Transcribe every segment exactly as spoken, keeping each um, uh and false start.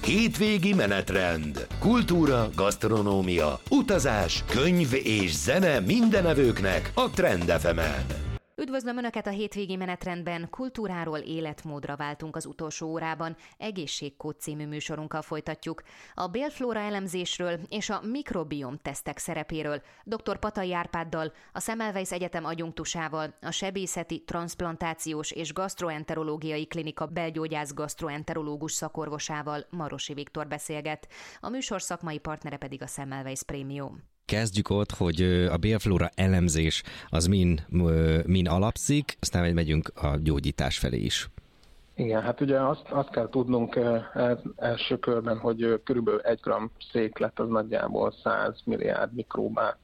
Hétvégi menetrend. Kultúra, gasztronómia, utazás, könyv és zene mindenevőknek a Trend ef emen. Üdvözlöm Önöket a hétvégi menetrendben, kultúráról életmódra váltunk az utolsó órában, Egészségkód című műsorunkkal folytatjuk. A bélflóra elemzésről és a mikrobiom tesztek szerepéről dr. Patai Árpáddal, a Semmelweis Egyetem adjunktusával, a Sebészeti, Transzplantációs és Gasztroenterológiai Klinika belgyógyász gasztroenterológus szakorvosával, Marosi Viktor beszélget. A műsor szakmai partnere pedig a Semmelweis Premium. Kezdjük ott, hogy a bélflóra elemzés az min, min alapszik, aztán megyünk a gyógyítás felé is. Igen, hát ugye azt, azt kell tudnunk első körben, hogy körülbelül egy gramm széklet az nagyjából száz milliárd mikróbát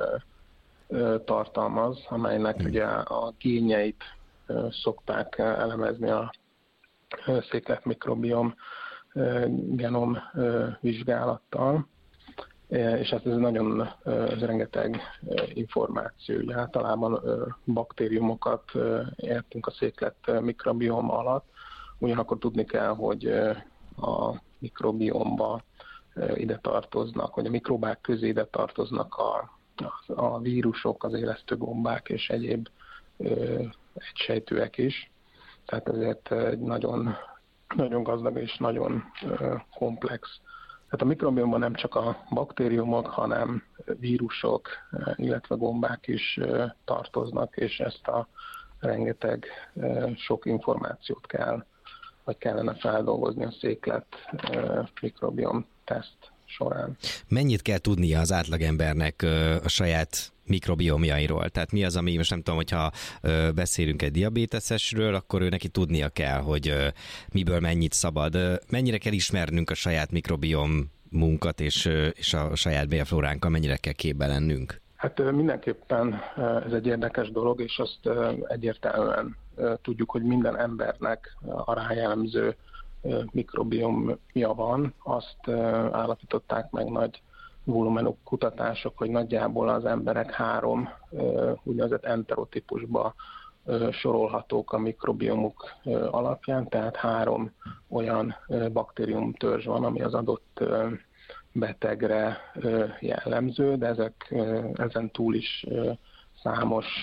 tartalmaz, amelynek hmm. ugye a génjeit szokták elemezni a széklet mikrobiom genom vizsgálattal. És hát ez nagyon ez rengeteg információ. Ugye általában baktériumokat értünk a széklet mikrobiom alatt, ugyanakkor tudni kell, hogy a mikrobiomba ide tartoznak, hogy a mikrobák közé ide tartoznak a, a vírusok, az élesztőgombák és egyéb egysejtőek is. Tehát ezért egy nagyon, nagyon gazdag és nagyon komplex. Tehát a mikrobiomban nem csak a baktériumok, hanem vírusok, illetve gombák is tartoznak, és ezt a rengeteg sok információt kell, vagy kellene feldolgozni a széklet mikrobiom teszt során. Mennyit kell tudnia az átlagembernek a saját mikrobiomjairól? Tehát mi az, ami, most nem tudom, hogyha beszélünk egy diabéteszesről, akkor ő neki tudnia kell, hogy miből mennyit szabad. Mennyire kell ismernünk a saját mikrobiomunkat és, és a saját bélflóránkkal, mennyire kell képbe lennünk? Hát mindenképpen ez egy érdekes dolog, és azt egyértelműen tudjuk, hogy minden embernek a rájellemző mikrobiomja van. Azt állapították meg nagy volumenú kutatások, hogy nagyjából az emberek három úgynevezett enterotípusba sorolhatók a mikrobiomuk alapján, tehát három olyan baktériumtörzs van, ami az adott betegre jellemző, de ezek ezen túl is számos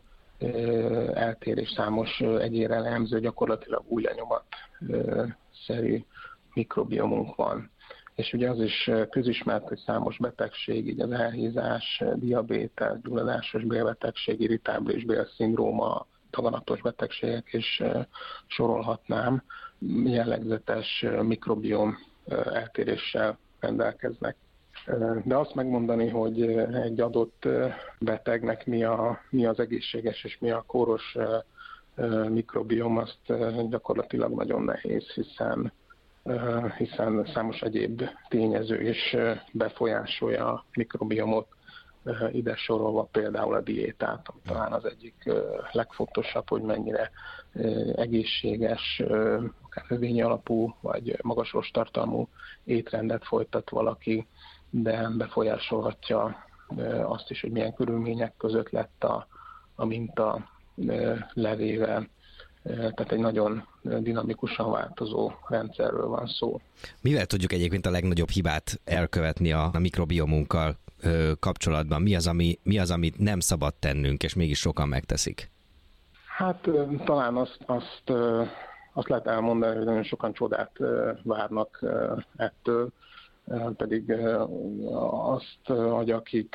eltérés, számos egyére jellemző, gyakorlatilag új lenyomat-szerű mikrobiomunk van. És ugye az is közismert, hogy számos betegség, így az elhízás, diabétesz, gyulladásos bélbetegség, irritábilis bélszindróma, daganatos betegségek is sorolhatnám, jellegzetes mikrobiom eltéréssel rendelkeznek. De azt megmondani, hogy egy adott betegnek mi, a, mi az egészséges és mi a kóros mikrobiom, azt gyakorlatilag nagyon nehéz, hiszen hiszen számos egyéb tényező is befolyásolja a mikrobiomot, ide sorolva például a diétát, ami talán az egyik legfontosabb, hogy mennyire egészséges, akár növényi alapú vagy magas rosttartalmú étrendet folytat valaki, de befolyásolhatja azt is, hogy milyen körülmények között lett a, a minta levéve. Tehát egy nagyon dinamikusan változó rendszerről van szó. Mivel tudjuk egyébként a legnagyobb hibát elkövetni a, a mikrobiomunkkal ö, kapcsolatban? Mi az, ami, mi az, amit nem szabad tennünk, és mégis sokan megteszik? Hát talán azt, azt, azt lehet elmondani, hogy nagyon sokan csodát várnak ettől, pedig azt, hogy akik...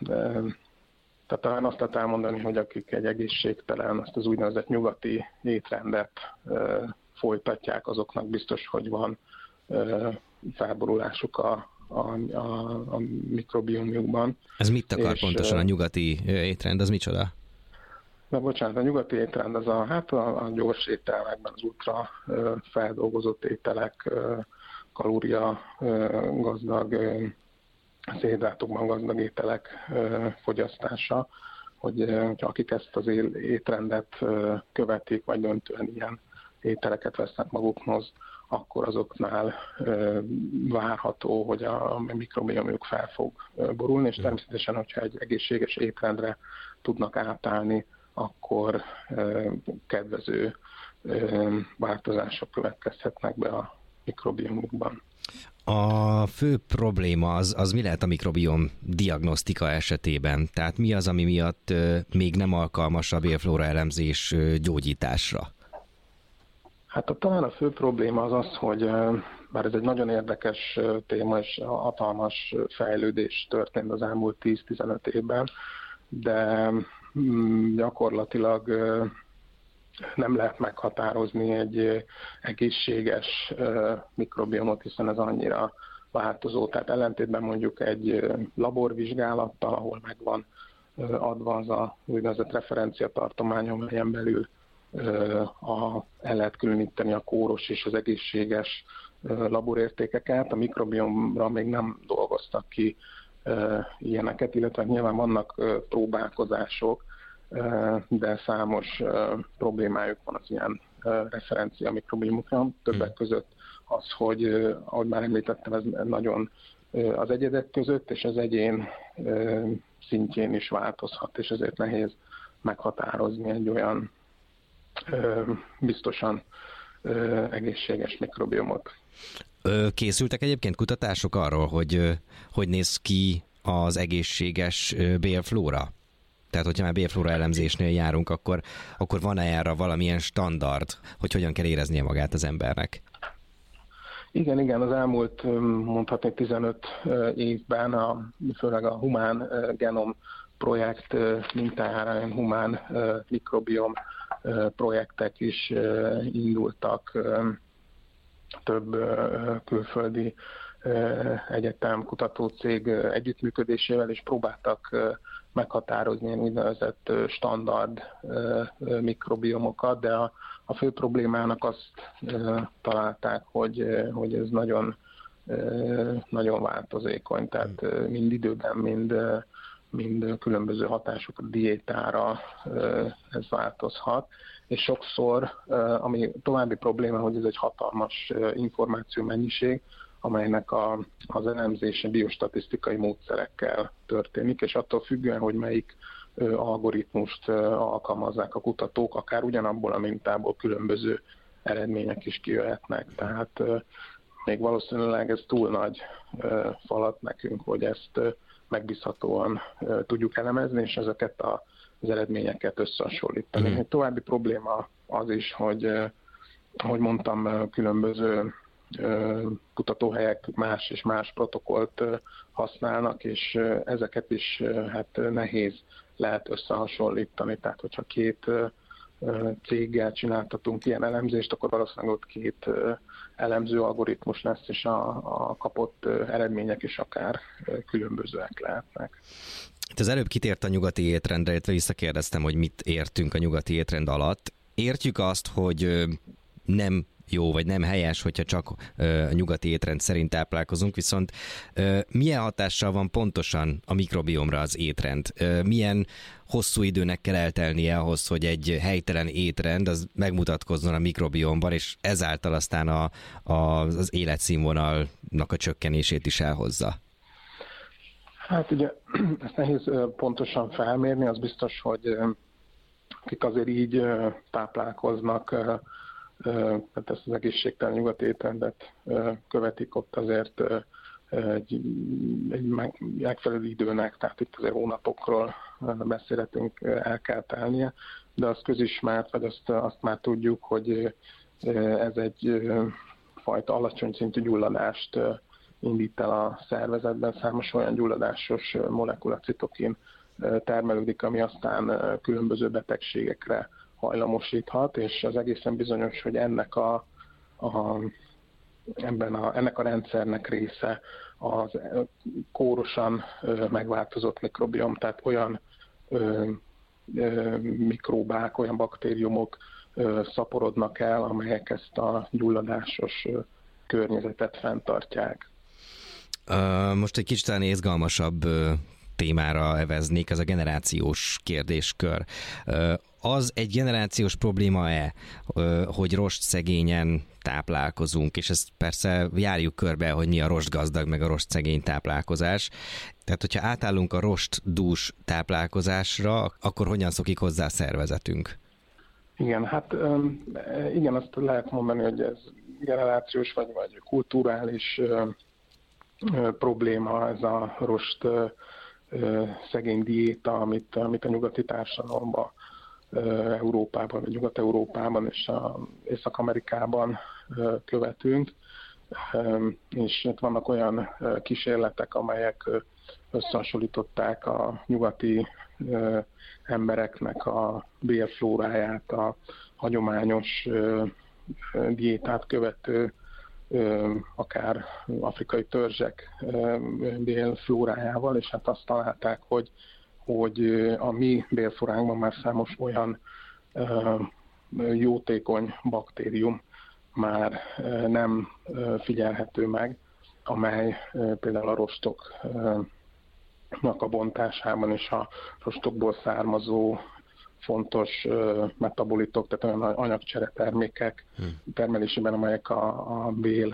Tehát talán azt lehet elmondani, hogy akik egy egészségtelen, azt az úgynevezett nyugati étrendet ö, folytatják, azoknak biztos, hogy van ö, felborulásuk a, a, a, a mikrobiomjukban. Ez mit akar és, pontosan a nyugati étrend, az micsoda? Na bocsánat, a nyugati étrend az a, hát a, a gyors ételekben, az ultra ö, feldolgozott ételek, ö, kalória ö, gazdag, ö, szénhidrátokban gazdag ételek ö, fogyasztása, hogy ö, akik ezt az étrendet ö, követik, vagy döntően ilyen ételeket vesznek magukhoz, akkor azoknál ö, várható, hogy a, a mikrobiomjuk fel fog ö, borulni, és természetesen, hogyha egy egészséges étrendre tudnak átállni, akkor ö, kedvező ö, változások következhetnek be a mikrobiomukban. A fő probléma az, az mi lehet a mikrobiom diagnosztika esetében? Tehát mi az, ami miatt még nem alkalmas a bélflóra elemzés gyógyításra? Hát a, talán a fő probléma az az, hogy bár ez egy nagyon érdekes téma, és hatalmas fejlődés történt az elmúlt tíz-tizenöt évben, de gyakorlatilag nem lehet meghatározni egy egészséges mikrobiomot, hiszen ez annyira változó. Tehát ellentétben mondjuk egy laborvizsgálattal, ahol megvan adva az a úgynevezett referenciatartomány, amelyen belül a, el lehet különíteni a kóros és az egészséges laborértékeket. A mikrobiomra még nem dolgoztak ki ilyeneket, illetve nyilván vannak próbálkozások, de számos problémájuk van az ilyen referencia mikrobiomokra. Többek között az, hogy ahogy már említettem, ez nagyon az egyedek között és az egyén szintjén is változhat, és ezért nehéz meghatározni egy olyan biztosan egészséges mikrobiomot. Készültek egyébként kutatások arról, hogy hogy néz ki az egészséges bélflóra? Tehát, hogyha már bélflóra elemzésnél járunk, akkor, akkor van-e erre valamilyen standard, hogy hogyan kell éreznie magát az embernek? Igen, igen, az elmúlt mondhatni tizenöt évben, a, főleg a humán genom projekt mintájára olyan humán mikrobiom projektek is indultak több külföldi egyetem, kutatócég együttműködésével, és próbáltak meghatározni ilyen úgynevezett standard mikrobiomokat, de a, a fő problémának azt találták, hogy, hogy ez nagyon, nagyon változékony, tehát mind időben, mind, mind különböző hatások a diétára ez változhat, és sokszor, ami további probléma, hogy ez egy hatalmas információ mennyiség, amelynek a, az elemzése biostatisztikai módszerekkel történik, és attól függően, hogy melyik ö, algoritmust ö, alkalmazzák a kutatók, akár ugyanabból a mintából különböző eredmények is kijöhetnek. Tehát ö, még valószínűleg ez túl nagy ö, falat nekünk, hogy ezt ö, megbízhatóan ö, tudjuk elemezni, és ezeket a, az eredményeket összehasonlítani. Egy további probléma az is, hogy, ö, ahogy mondtam, különböző kutatóhelyek más és más protokollt használnak, és ezeket is hát nehéz lehet összehasonlítani. Tehát, hogyha két céggel csináltatunk ilyen elemzést, akkor valószínűleg ott két elemző algoritmus lesz, és a, a kapott eredmények is akár különbözőek lehetnek. Itt az előbb kitért a nyugati étrendre, illetve visszakérdeztem, hogy mit értünk a nyugati étrend alatt. Értjük azt, hogy nem jó, vagy nem helyes, hogyha csak a nyugati étrend szerint táplálkozunk, viszont milyen hatással van pontosan a mikrobiomra az étrend? Milyen hosszú időnek kell eltelnie ahhoz, hogy egy helytelen étrend az megmutatkozzon a mikrobiomban, és ezáltal aztán a, a, az életszínvonalnak a csökkenését is elhozza? Hát ugye ezt nehéz pontosan felmérni, az biztos, hogy akik azért így táplálkoznak, tehát ezt az egészségtelen nyugati étrendet követik, ott azért egy, egy megfelelő időnek, tehát itt azért hónapokról beszélhetünk, el kell telnie, de az közismert, vagy azt, azt már tudjuk, hogy ez egy fajta alacsony szintű gyulladást indít el a szervezetben, számos olyan gyulladásos molekula, citokin termelődik, ami aztán különböző betegségekre hajlamosíthat, és az egészen bizonyos, hogy ennek a, a, ebben a, ennek a rendszernek része az kórosan megváltozott mikrobiom, tehát olyan ö, ö, mikróbák, olyan baktériumok ö, szaporodnak el, amelyek ezt a gyulladásos ö, környezetet fenntartják. Most egy kicsit talán izgalmasabb témára eveznék, ez a generációs kérdéskör. Az egy generációs probléma-e, hogy rostszegényen táplálkozunk, és ezt persze járjuk körbe, hogy mi a rostgazdag, meg a rostszegény táplálkozás. Tehát, hogyha átállunk a rostdús táplálkozásra, akkor hogyan szokik hozzá a szervezetünk? Igen, hát igen, azt lehet mondani, hogy ez generációs vagy, vagy kulturális probléma ez a rost szegény diéta, amit, amit a nyugati társadalomban, Európában, vagy Nyugat-Európában és a Észak-Amerikában követünk. És itt vannak olyan kísérletek, amelyek összehasonlították a nyugati embereknek a bélflóráját, a hagyományos diétát követő, akár afrikai törzsek bélflórájával, és hát azt találták, hogy, hogy a mi bélflóránkban már számos olyan jótékony baktérium már nem figyelhető meg, amely például a rostoknak a bontásában és a rostokból származó fontos metabolitok, tehát olyan anyagcsere termékek hmm. termelésében, amelyek a, a bél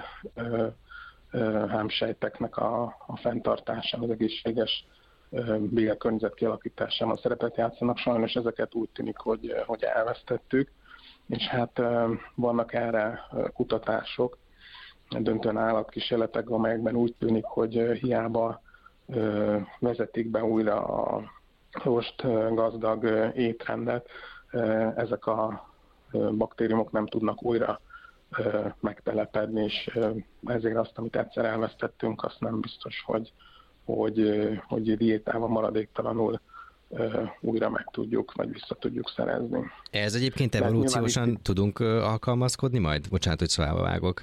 hámsejteknek a, a fenntartásán, az egészséges bél környezet kialakításában szerepet játszanak. Sajnos ezeket úgy tűnik, hogy, hogy elvesztettük, és hát vannak erre kutatások, döntően állatkísérletek, amelyekben úgy tűnik, hogy hiába vezetik be újra a rost gazdag étrendet, ezek a baktériumok nem tudnak újra megtelepedni, és ezért azt, amit egyszer elvesztettünk, azt nem biztos, hogy, hogy, hogy diétával maradéktalanul újra meg tudjuk, vagy vissza tudjuk szerezni. Ez egyébként evolúciósan itt... tudunk alkalmazkodni majd? Bocsánat, hogy szóval vágok.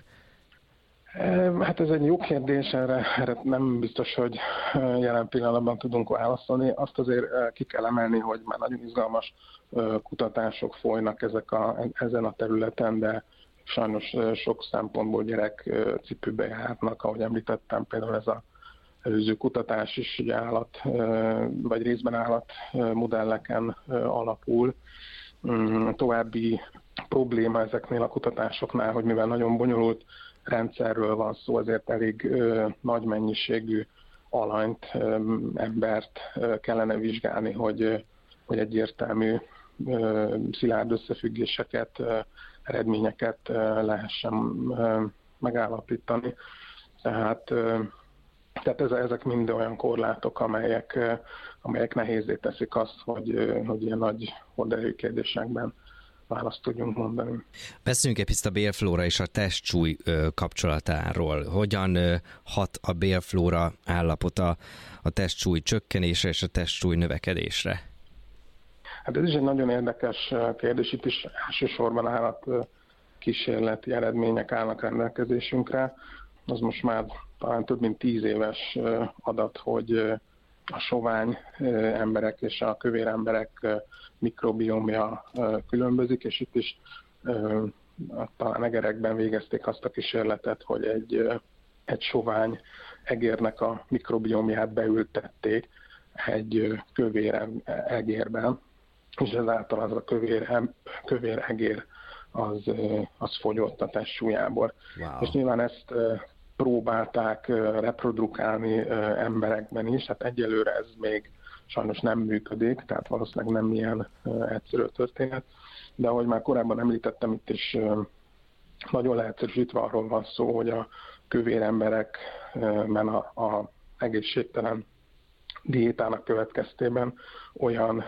Hát ez egy jó kérdés, erre, erre nem biztos, hogy jelen pillanatban tudunk válaszolni. Azt azért ki kell emelni, hogy már nagyon izgalmas kutatások folynak ezek a, ezen a területen, de sajnos sok szempontból gyerek cipőbe járnak, ahogy említettem, például ez a előző kutatás is ugye állat, vagy részben állat modelleken alapul. További probléma ezeknél a kutatásoknál, hogy mivel nagyon bonyolult rendszerről van szó, ezért elég ö, nagy mennyiségű alanyt, ö, embert ö, kellene vizsgálni, hogy, hogy egyértelmű ö, szilárd összefüggéseket, ö, eredményeket ö, lehessen ö, megállapítani. Tehát, ö, tehát ez, ezek mind olyan korlátok, amelyek, ö, amelyek nehézzé teszik azt, hogy, ö, hogy ilyen nagy horderejű kérdésekben választ tudjunk mondani. Beszéljünk egy picit a bélflóra és a testsúly kapcsolatáról. Hogyan hat a bélflóra állapota a testsúly csökkenésre és a testsúly növekedésre? Hát ez is egy nagyon érdekes kérdés. Itt is elsősorban állat kísérleti eredmények állnak rendelkezésünkre. Az most már talán több mint tíz éves adat, hogy a sovány emberek és a kövér emberek mikrobiomja különbözik, és itt is talán egerekben végezték azt a kísérletet, hogy egy, egy sovány egérnek a mikrobiomját beültették egy kövér egérben, és ezáltal az a kövér, kövér egér az, az fogyott a testsúlyából. Wow. És nyilván ezt próbálták reprodukálni emberekben is, hát egyelőre ez még sajnos nem működik, tehát valószínűleg nem ilyen egyszerű történet, de ahogy már korábban említettem, itt is nagyon leegyszerűsítve arról van szó, hogy a kövér emberekben a, a egészségtelen diétának következtében olyan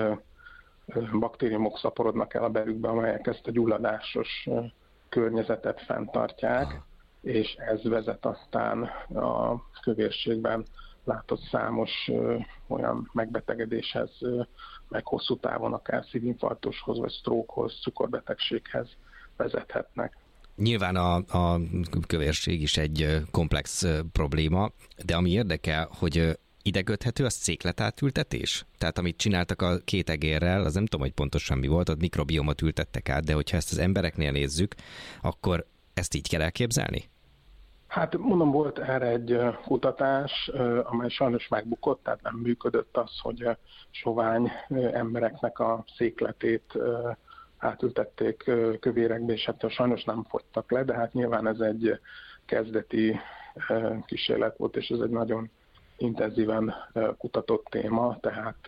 baktériumok szaporodnak el a belükbe, amelyek ezt a gyulladásos környezetet fenntartják, és ez vezet aztán a kövérségben látott számos ö, olyan megbetegedéshez, ö, meg hosszú távon akár szívinfarktushoz, vagy sztrókhoz, cukorbetegséghez vezethetnek. Nyilván a, a kövérség is egy komplex probléma, de ami érdekel, hogy ide köthető a székletátültetés? Tehát amit csináltak a két egérrel, az nem tudom, hogy pontosan mi volt, ott mikrobiomot ültettek át, de hogyha ezt az embereknél nézzük, akkor ezt így kell elképzelni? Hát mondom, volt erre egy kutatás, amely sajnos megbukott, tehát nem működött az, hogy sovány embereknek a székletét átültették kövérekbe, és hát sajnos nem fogytak le, de hát nyilván ez egy kezdeti kísérlet volt, és ez egy nagyon intenzíven kutatott téma, tehát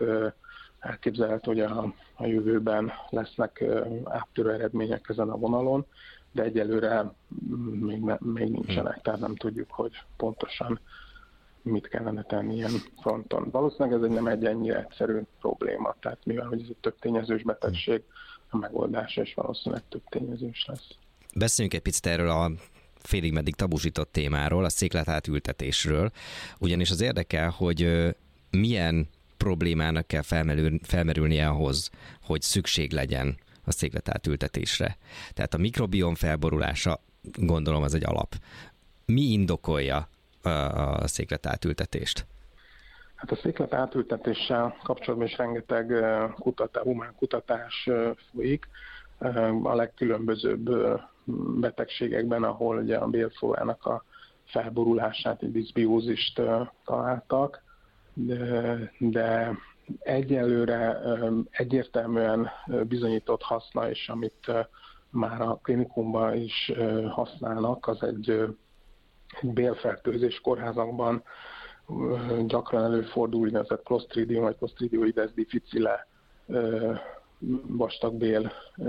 elképzelhető, hogy a, a jövőben lesznek áttörő eredmények ezen a vonalon, de egyelőre még, ne, még nincsenek, tehát nem tudjuk, hogy pontosan mit kellene tenni ilyen fronton. Valószínűleg ez egy nem egy ennyire egyszerű probléma, tehát mivel hogy ez egy több tényezős betegség, a megoldása is valószínűleg több tényezős lesz. Beszéljünk egy picit erről a félig meddig tabusított témáról, a székletátültetésről, ugyanis az érdekel, hogy milyen problémának kell felmerül, felmerülnie ahhoz, hogy szükség legyen a székletátültetésre. Tehát a mikrobiom felborulása, gondolom, az egy alap. Mi indokolja a, a székletátültetést? Hát a székletátültetéssel kapcsolatban is rengeteg kutatás, humán kutatás folyik. A legkülönbözőbb betegségekben, ahol ugye a bélflórának a felborulását, egy diszbiózist találtak, de, de egyelőre egyértelműen bizonyított haszna, és amit már a klinikumban is használnak, az egy, egy bélfertőzés kórházakban gyakran előfordul, úgynevezett Clostridium vagy Clostridioides difficile vastagbél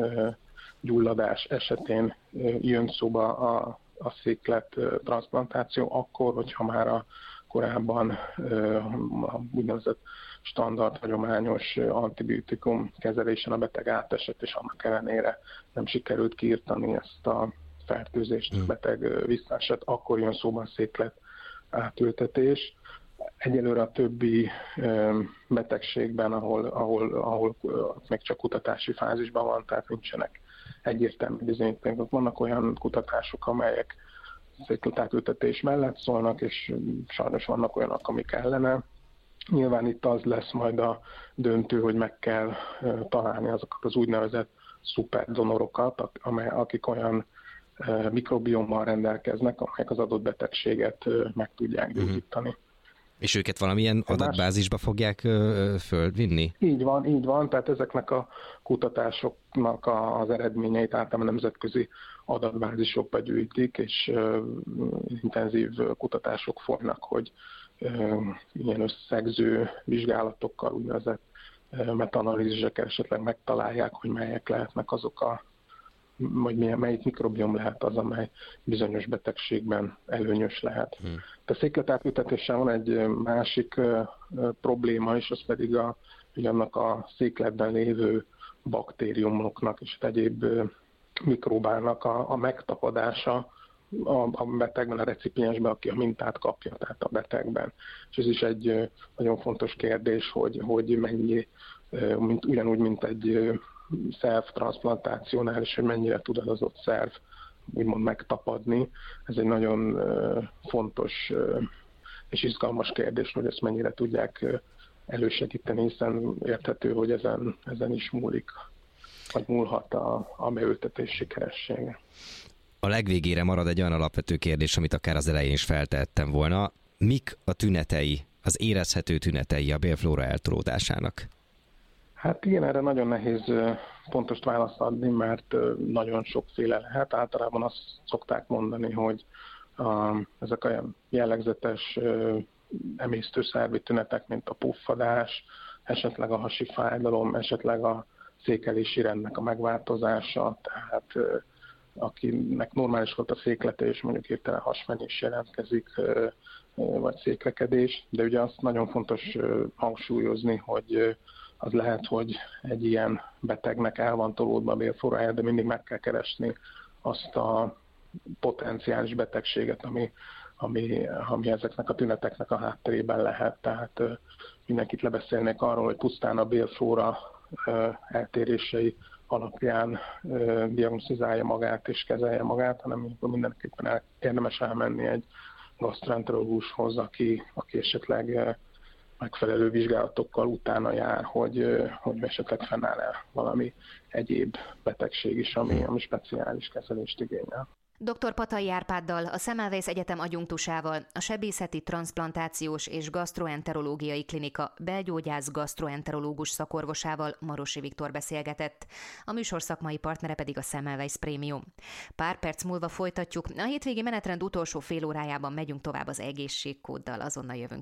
gyulladás esetén jön szóba a, a széklet transzplantáció, akkor, hogyha már a korábban a úgynevezett standard, hagyományos antibiotikum kezelésen a beteg átesett, és annak ellenére nem sikerült kiirtani ezt a fertőzést, a beteg visszaesett, akkor jön szóba a széklet átültetés. Egyelőre a többi betegségben, ahol, ahol, ahol még csak kutatási fázisban van, tehát nincsenek egyértelmű bizonyítékok. Vannak olyan kutatások, amelyek székletátültetés mellett szólnak, és sajnos vannak olyanok, amik ellene. Nyilván itt az lesz majd a döntő, hogy meg kell találni azokat az úgynevezett szuperdonorokat, akik olyan mikrobiommal rendelkeznek, amelyek az adott betegséget meg tudják gyógyítani. Uh-huh. És őket valamilyen adatbázisba fogják fölvinni? Így van, így van, tehát ezeknek a kutatásoknak az eredményeit általában nemzetközi adatbázisokba gyűjtik, és intenzív kutatások folynak, hogy ilyen összegző vizsgálatokkal, úgynevezett metaanalízisek esetleg megtalálják, hogy melyek lehetnek azok a, vagy milyen, melyik mikrobiom lehet az, amely bizonyos betegségben előnyös lehet. Hmm. A székletátültetéssel van egy másik uh, probléma is, az pedig a, hogy annak a székletben lévő baktériumoknak és egyéb uh, mikróbának a, a megtapadása a, a betegben, a recipiensben, aki a mintát kapja, tehát a betegben. És ez is egy uh, nagyon fontos kérdés, hogy, hogy mennyi, uh, mint, ugyanúgy, mint egy uh, szervtranszplantációnál, és hogy mennyire tud az adott szerv úgymond megtapadni. Ez egy nagyon uh, fontos uh, és izgalmas kérdés, hogy ezt mennyire tudják uh, elősegíteni, hiszen érthető, hogy ezen, ezen is múlik, vagy múlhat a, a beültetés sikeressége. A legvégére marad egy olyan alapvető kérdés, amit akár az elején is feltehettem volna. Mik a tünetei, az érezhető tünetei a bélflóra eltolódásának? Hát igen, erre nagyon nehéz pontos választ adni, mert nagyon sokféle lehet. Általában azt szokták mondani, hogy a, ezek a jellegzetes emésztőszervi tünetek, mint a puffadás, esetleg a hasi fájdalom, esetleg a székelési rendnek a megváltozása, tehát akinek normális volt a széklete, és mondjuk hirtelen hasmenés jelentkezik, vagy széklekedés, de ugye azt nagyon fontos hangsúlyozni, hogy az lehet, hogy egy ilyen betegnek el van tolódva a bélflórája, de mindig meg kell keresni azt a potenciális betegséget, ami, ami, ami ezeknek a tüneteknek a hátterében lehet. Tehát mindenkit lebeszélnék arról, hogy pusztán a bélflóra eltérései alapján diagnosztizálja magát és kezelje magát, hanem mindenképpen el, érdemes elmenni egy gasztroenterológushoz, aki, aki esetleg megfelelő vizsgálatokkal utána jár, hogy, hogy esetleg fennáll-e valami egyéb betegség is, ami, ami speciális kezelést igényel. doktor Patai Árpáddal, a Semmelweis Egyetem adjunktusával, a Sebészeti Transzplantációs és Gasztroenterológiai Klinika belgyógyász gasztroenterológus szakorvosával, Marosi Viktor beszélgetett. A műsor szakmai partnere pedig a Semmelweis Prémium. Pár perc múlva folytatjuk. A hétvégi menetrend utolsó fél órájában megyünk tovább az egészségkóddal, azonnal jövünk.